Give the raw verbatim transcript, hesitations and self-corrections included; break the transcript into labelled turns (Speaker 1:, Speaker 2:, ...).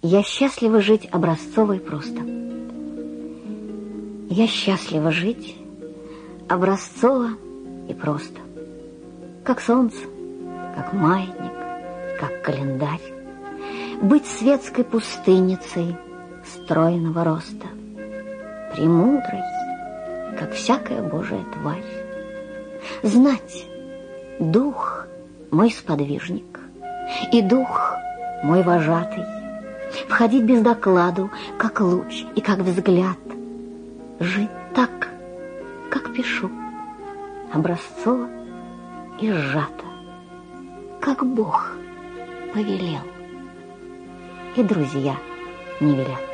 Speaker 1: Я счастлива жить образцово и просто. Я счастлива жить образцово и просто. Как солнце, как маятник, как календарь. Быть светской пустынницей стройного роста. Премудрой, как всякая Божия тварь. Знать, дух мой сподвижник, и дух мой вожатый. Входить без докладу, как луч и как взгляд. Жить так, как пишу, образцово и сжато, как Бог повелел, и друзья не велят.